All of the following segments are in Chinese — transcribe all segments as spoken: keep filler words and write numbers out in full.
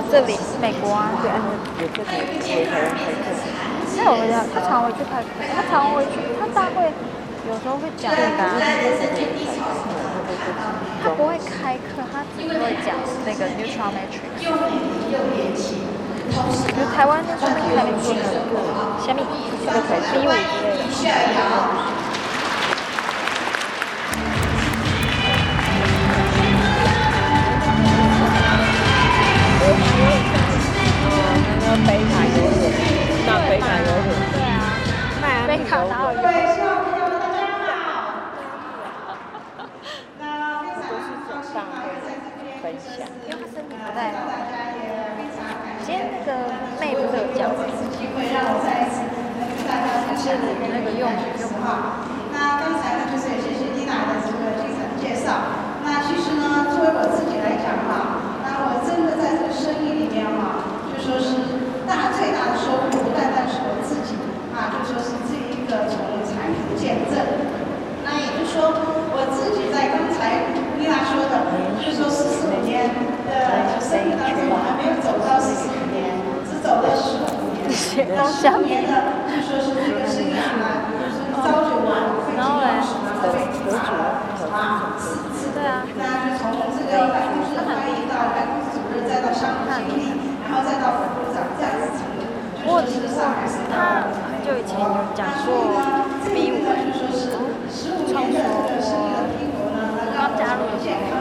这里美国啊， 对，有这个回台湾开课。 他有回家，他常回去开课，他常回去，他大会有时候会讲那个、啊。他不会开课，他只会讲那个 neutral matrix。我觉得台湾那边开没做那个，下面这个才 B 五之类的。 北卡优惠，那北卡优惠， 对啊，北卡哪有优惠？ 都是总大会分享， 因为他身体不太好。今天那个妹不是有讲，是那个用用不好。 那刚才呢，就是也谢谢妮娜的这个精彩的介绍。那其实呢，作为我自己来讲哈，那我真的在这个生意里面哈，就说是。大最大的收获不单单是我自己啊，就说是这一个从产品的见证。那也就是说，我自己在刚才丽娜说的，就是说十四五年的生意当中，我还没有走到四十五年，只走了十五年。那十五年的，就说是这个生意啊，就是朝九晚五，费尽劳神啊，费尽杂粮啊，四次。 对啊。 那就从这个办公室的翻译到办公室主任，再到商务经理，然后再到副部长，这样子。 不过，他很久以前有讲过 B 五，创说我刚加入的时候，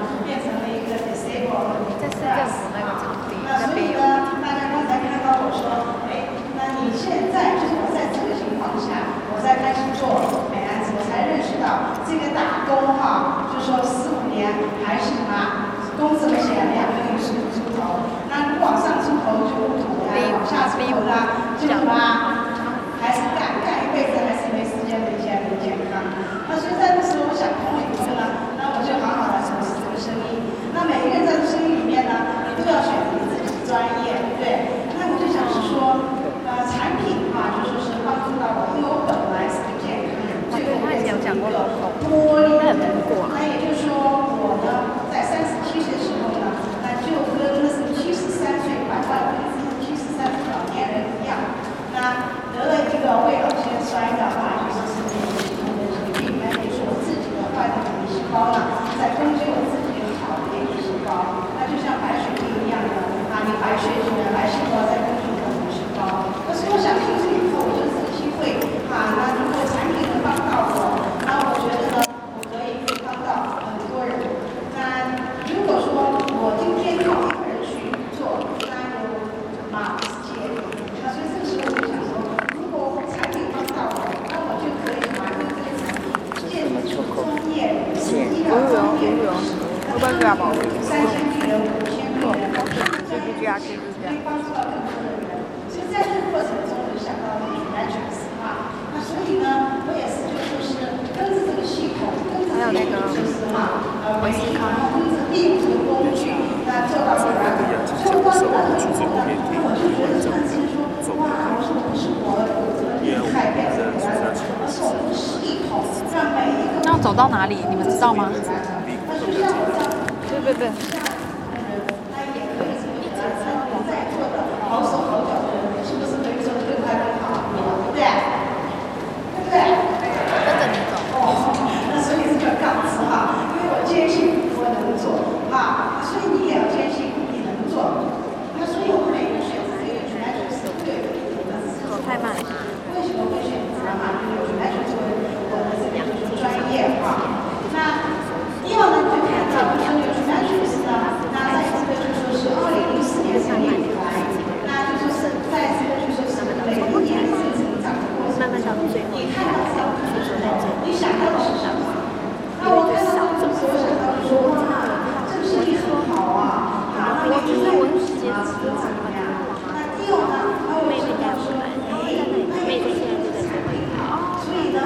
在市政府那个场地那边有。 大家刚才看到我说，哎，那你现在就是我在这个情况下，我在开始做美男子，我才认识到这个打工哈，就说四五年还是什么工资钱两个月十五出头，那往上出头就不土呀，往下出头啦，就什么还是干干一辈子还是没时间理解理健康。那所以在那时候我想通了以后呢，那我就好好的从事这个生意。那每一个人在这生意里面呢，你都要选你自己的专业，对。那我就想是说，呃，产品哈，就说是帮助到我，因为我本来是个健康人， 对，他以前有讲过老口， 玻璃那很难过。 那也就是说，我呢，在三十七岁的时候呢，那就跟那是七十三岁百万分之七十三岁老年人一样，那得了一个胃老先衰的话，就是是免疫系统的疾病，那也是我自己的坏的免疫细胞呢，在攻击我自己的好的免疫细胞，那就像白血病一样的啊，你白血球的白细胞在攻击你的红细胞。可是我想进去以后，我就自己会啊，那如果产品能帮到我，那我觉得呢，我可以可以帮到很多人。那如果说我今天靠一个人去做，那有马不是接力。那所以这个时候我就想说，如果产品帮到我，那我就可以把这个产品建立出专业、医疗专业的知识。三千个人、五千个人，这个可以帮助到更多的人。所以在这个过程中，我就想到了 Matrix 啊，那所以呢，我也是就说是跟着这个系统，跟着这个就是哈，呃，维斯康，然后跟着第五个工具，那做到了终端的以后呢，那我就觉得真的是说，哇，我说不是我我这么厉害变成别人，而是我们的系统让每一个。 那要走到哪里？你们知道吗？ 那就像我这样， 对对对。 他也可以一直在做的好手好脚的人，是不是可以做得更快更好？对不对？对不对？ 跟着你走。 哦，那所以这个杠子哈，因为我坚信我能做哈，所以你也要坚信你能做。那所以我们每个选择一个全来就是对的。 走太慢了。 为什么会选择哈？因为全来作为我的这个就是专业哈。那第二呢，你就看到我说有全来就是呢，那在这个就说是二零零四年成立以来，那就说是在这个就说是每一年这个成长的过程中，你看到这个的时候，你想到的是什么？那我看到这个时候，我想到说，哇，这个生意很好啊，啊，我觉得我是接触的怎么样？那第二呢，那我想到说，哎，那你妹妹现在就在这里，所以呢，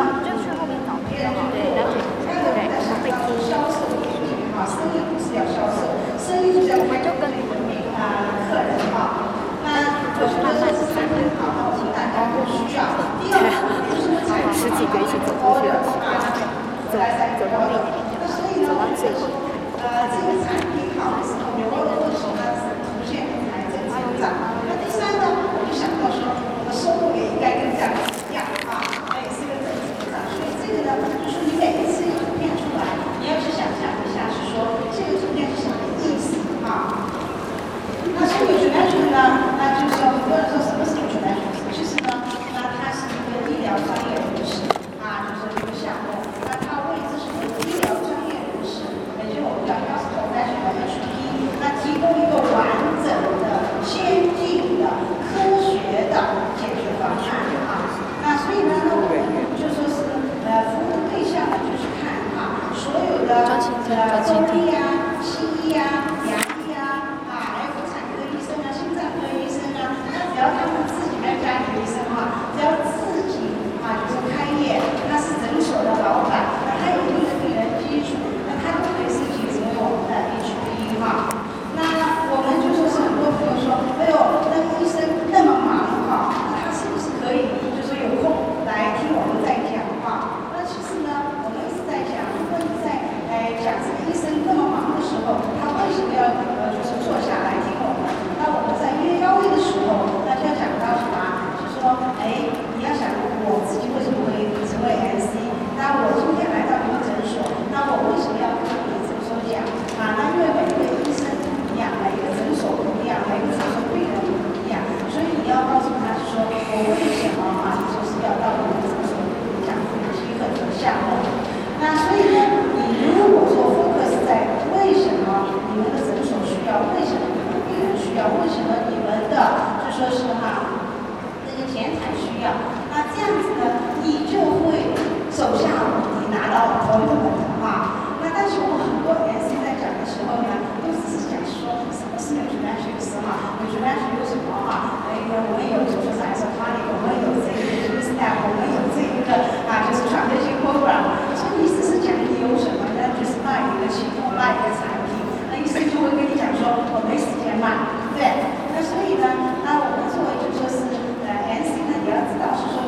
哎，你要想我自己为什么会成为 M C？ 那我今天来到一个诊所，那我为什么要跟你诊所讲啊？那因为每个医生不一样，每个诊所不一样，每个诊所病人不一样，所以你要告诉他说，我为什么啊，就是要到你的诊所跟你讲这个基本的项目。那所以呢，你如果说 focus 在为什么你们的诊所需要，为什么你们的病人需要，为什么你们的就说是哈那个前台需要，那这样子呢，你就会走向你拿到 appointment 啊。那但是我很多 M C 在讲的时候呢，都只是讲说什么是 nutritionist 哈 ，nutritionist 有什么哈？哎，我们有就是说 isotonic， 我们有这个 step， 我们有这一个啊，就是 transition program。所以你只是讲你有什么呢？就是卖一个系统，卖一个产品，那医生就会跟你讲说，我没时间卖，对不对？那所以呢，那我们作为就说是呃 M C 呢，你要知道是说。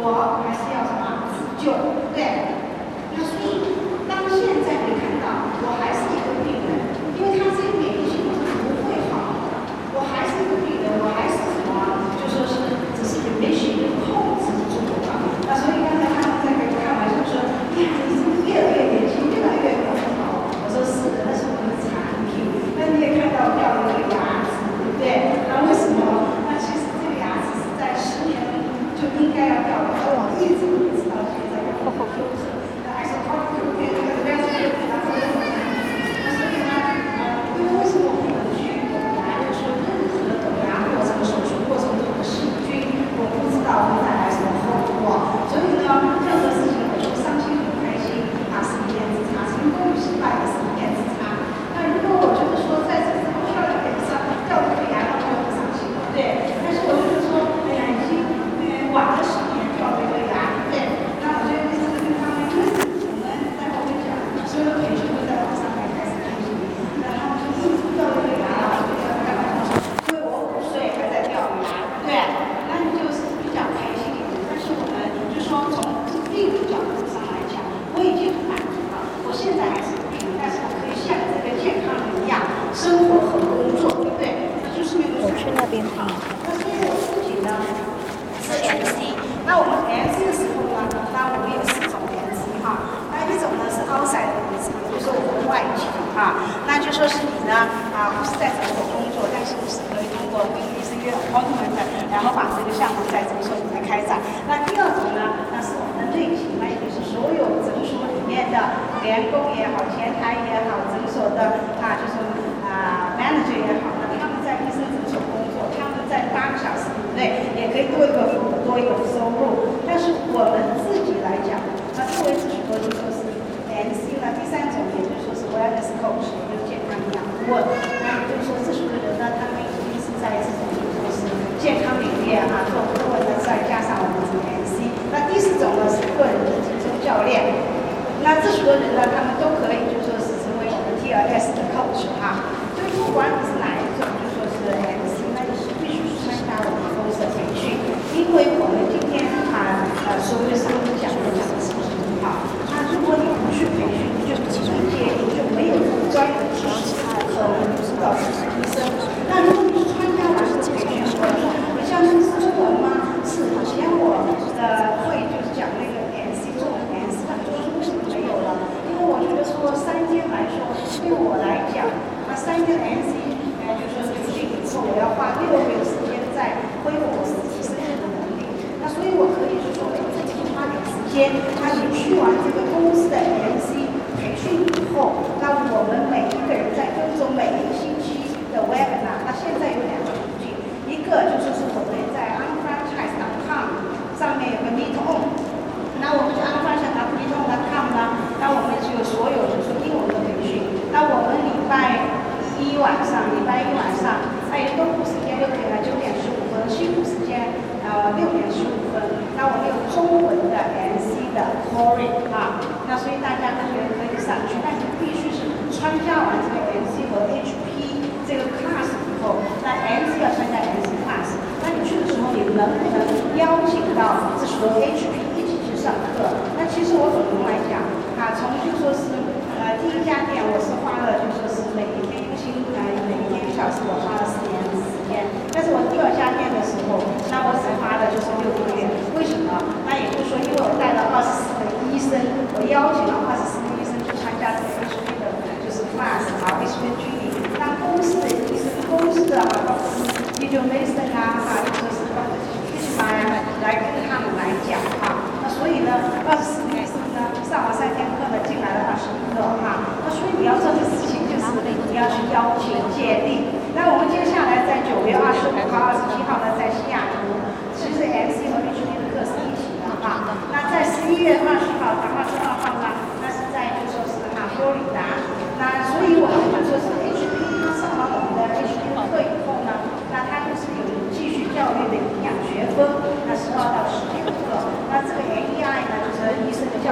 我还是要什么自救，对不对？那所以当现在你看到我还是一个病人，因为他这个免疫系统是不会好的，我还是一个病人，我还是什么，就说是只是 remission 控制住了。那所以刚才他们在跟我开玩笑说，哎呀，你怎么越来越年轻，越来越好？我说是的，那是我们的产品。那你也看到掉了一个牙齿，对不对？那为什么？那其实这个牙齿是在十年就应该要掉的，而我一直不知道现在要修正。那还是靠有点那个不要去然后那所以呢，呃，因为为什么我们去懂牙，就是说任何的懂牙过程、手术过程中的细菌，我不知道会带来什么后果。所以呢，任何事情我就伤心很开心，啊，是一面之差；成功与失败也是一面之差。那如果我觉得说在这个漂亮点上掉了个牙，那我就不伤心了，对。但是我觉得说，哎呀，已经呃晚了十年掉了一个牙，对。那我觉得这个地方呢，因为我们待会会讲，所有的培训都在网上来开始培训，那他们就一直掉了一个牙，我就要开玩笑说，因为我五岁还在掉牙，对。那你就是比较开心一点。但是我们就说从病理角度上来讲，我已经很满足了。我现在还是病，但是我可以像这个健康人一样生活和工作，对不对？那就是那个。 我去那边听。 那所以我自己呢是 M C。那我们 M C 的时候呢，那我们有四种 M C 哈。那一种呢是 outside 的 M C， 就是我们的外景哈。那就说是你呢啊不是在诊所工作，但是你是可以通过跟医生约 appointment， 然后把这个项目在诊所里面开展。那第二种呢，那是我们的内勤，那也就是所有诊所里面的员工也好、前台也好、诊所的啊，就是啊 manager 也好，那他们在医生诊所工作，他们在八个小时以内也可以多一个服务、多一个收入。但是我们自己来讲，那作为自己说就说是 M C 呢，第三种也就是说是 wellness coach， 也就是健康营养顾问。那也就是说，这属的人呢，他们已经是在这种就是健康领域啊做顾问的，再加上我们这个 M C。那第四种呢是个人的健身教练。那这所有人呢，他们都可以就说是成为我们 T L S 的 coach 哈。所以不管你是哪一种，就说是 M C， 那你是必须是参加我们公司的培训，因为我们今天啊呃所谓的上次讲的讲的是不是很好？那如果你不去培训，你就不去接，你就没有专业的知识，可能不知道是医生。那如果你是参加完这个培训，或者说你像是中文吗？是以前我的会就是讲那个 M C 中文 M C， 很多人为什么没有了？因为我觉得说三天来说，对我来讲，那三天的 M C， 呃，就说培训以后，我要花六个月的时间在恢复我自己身体的能力。那所以我可以就说我自己花点时间，那你去完这个公司的 M C 培训以后，那我们每一个人在跟踪每一个星期的 webinar， 那现在有两个途径，一个就是说我们在 unfranchise dot com 上面有个 meet on， 那我们就 unfranchise dot meet on dot com 呢，那我们就有所有就是英文的培训，那我们礼拜一晚上，礼拜一晚上，那也东部时间就可以了，九点十五分，西部时间呃六点十五分，那我们有中文的 M C 的 Corey 啊，那所以大家同学可以上去，但你必须是参加完这个 M C 和 H P 这个 class 以后，那 M C 要参加 M C class， 那你去的时候你能不能邀请到这所有 H P 一起去上课？那其实我总共来讲啊，从就说是呃第一家店我是花了就说是每一天一个星呃每一天一个小时我花了四年的时间，但是我第二家店的时候，那我只花了就是六个月。为什么？那也就是说，因为我带了二十四个医生，我邀请了二十四个医生去参加这个 H P 的就是 class 啊 H P 的 training， 让公司的医生、公司的啊，包括 video medicine 啊，哈，或者是包括医生啊，来跟他们来讲哈。那所以呢，二十四个医生呢，上完三天课呢，进来了二十一个哈。那所以你要做的事情就是你要去邀请界定。那我们接下来在九月二十五号、二十七号呢，在西雅图，其实 M C 和 H P 的课是一起的哈。那在十一月二十号到二十二号呢，那是在就说是哈佛罗里达。那所以我们就说是 H P 他上完我们的 H P 的课以后呢，那他就是有继续教育的营养学分，那十二到十九课。那这个 M E I 呢，就是医生的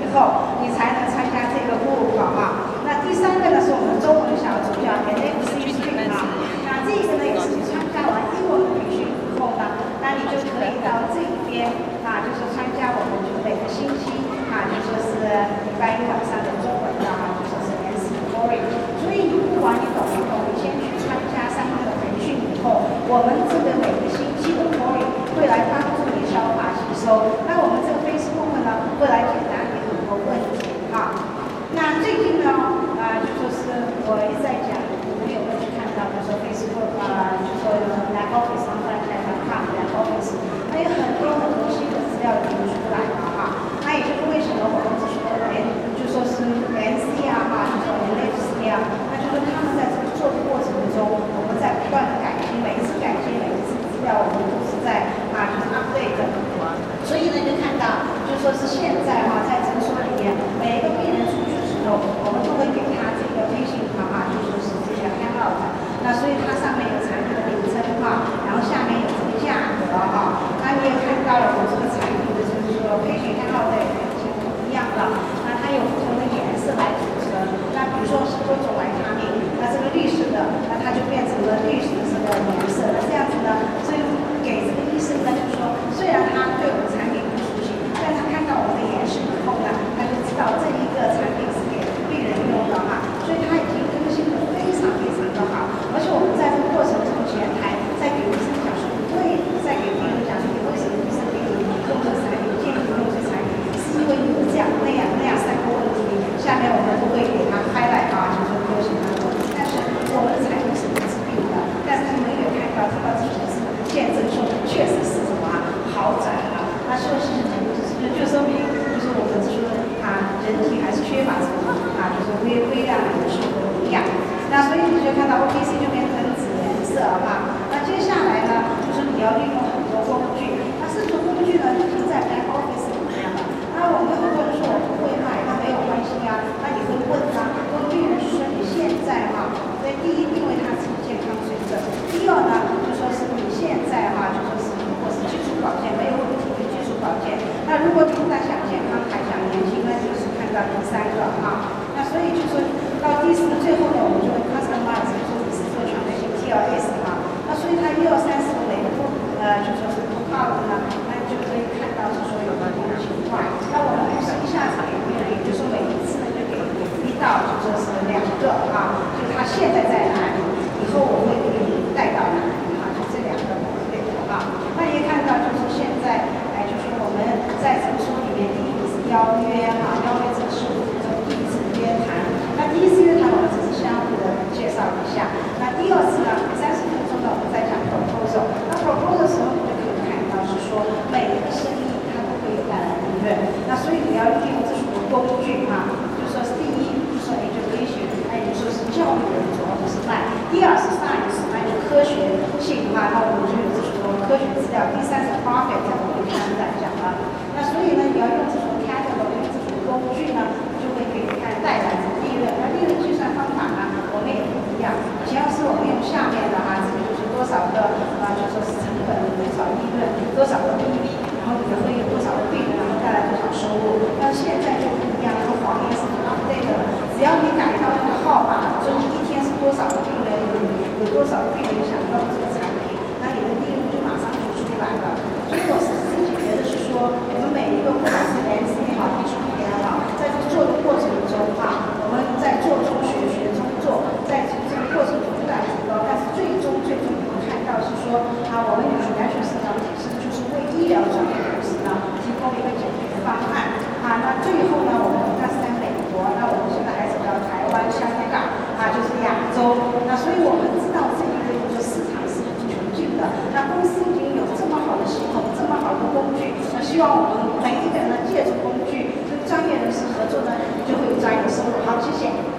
以后，你才能参加这个 group 啊。那第三个呢是我们中文小组叫 N F C Stream 啊，那这个呢也是你参加完英文的培训以后呢，那你就可以到这一边啊，就是参加我们就每个星期啊，就说是礼拜一晚上的中文的啊，就说是 N C Tutorial。所以你不管你懂不懂，你先去参加三天的培训以后，我们这个每个星期的 Tutorial 会来帮助你消化吸收。那我们这个 Facebook 呢，会来解答你很多问题啊。那最近呢，啊，就说是我一直在讲，你们有没有去看到，就说 Facebook 啊，就说 Back Office 上在开发 Back Office， 它有很多很多新的资料流出来了哈。那也就是为什么我们只说哎，就说是 N C 啊，哈，就说 N F C 啊，那就是他们在这个做的过程中，我们在不断的改进，每一次改进，每一次资料我们都是在啊，就是 update 的。所以呢，就看到，就说是现在哈，在诊所里面，每一个病人出去的时候，我们都会给他这个微信卡哈，就说是这个 Hangout。那所以它上面有产品的名称哈，然后下面有这个价格哈。那你也看到了，我这个产品的就是说配选 Hangout 的已经不一样了。那它有不同的颜色来组成。那比如说是多种维他命，那这个绿色的，那它就变成了绿色的这个颜色。那这样子呢，所以给这个医生呢，就是说，虽然他对我们产品不熟悉，但他看到我们的演示以后呢，他就知道这一个产品是给病人用的哈，所以他已经更新的非常非常的好。而且我们在这个过程中前台在给医生讲说不对，在给病人讲说你为什么医生给你用这产品，建议用这产品，是因为你有这样那样那样三个问题。下面我们都会给他开来啊，就是说优先他问题。但是我们的产品是不治病的，但是他们也看到这到之前是见证说确实是什么好转了。那说是就说明就是我们说啊，人体还是缺乏什么啊，就是微微量的元素和营养。那所以你就看到 O P C 就变成紫颜色哈。那接下来呢，就是你要利用很多工具。那这种工具呢，已经在 Back Office 里面了。那我们很多人说我不会卖，那没有关系啊。那你会问他，问病人说你现在哈，所以第一，因为他是健康水准；第二呢，就说是你现在哈，就说是如果是基础保健没有问题的基础保健，那如果你在想健康还想年轻，那就是看到第三个哈。那所以就说到第四，最后呢，我们就会 customize， 说你是做全类型 T R S 哈。那所以它一二三四每个不呃就说是不靠的呢，那就可以看到是说有不同的情况。那我们不是一下子给病人，也就是说每一次呢就给一到就说是两个啊，就他现在在哪里，以后我会给你带到哪里啊，就这两个对的啊。那也看到就是现在哎，就是我们在这个书里面，第一个是邀约哈，邀约这个十五分钟第一次约谈。那第一次约谈我们只是相互的介绍一下。那第二次呢，三十分钟呢我们再讲 proposal。那 proposal 的时候你就可以看到是说每一个生意它都会有带来利润。那所以你要利用这种工具哈，就说是第一，就说 education， 哎，你说是教育的主要不是卖；第二是 science， 那就科学性哈，那我们就有这种科学资料；第三是 profit， 我们刚才讲了。那所以呢，你要用这种 catalog， 用这种工具呢，就会给你看带来的利润。那利润计算方法呢，我们也不一样。以前是我们用下面的哈，这个就是多少个啊，就说是成本多少利润，多少个 P V， 然后你会有多少个病人，然后带来多少收入。但现在就不一样，这个谎言是 update 的，只要你改到那个号码，说你一天是多少个病人，有有多少个病人想用这个产品，那你的利润就马上就出来了。所以我是自己觉得是说，我们每一个不管是 M C 也好，技术也好，在这做的过程中哈，我们在做中学，学中做，在这个过程中不断提高，但是最终最终你们看到是说啊，我们有全球市场体系，就是为医疗专业人士呢提供一个解决方案啊。那最后呢，我们那是在美国，那我们现在还走到台湾、香港啊，就是亚洲。那所以我们知道这一个就是市场是无穷尽的。那公司已经有这么好的系统，这么好的工具，那希望我们每一个人呢借助工具跟专业人士合作呢，就会有专业的收入。好，谢谢。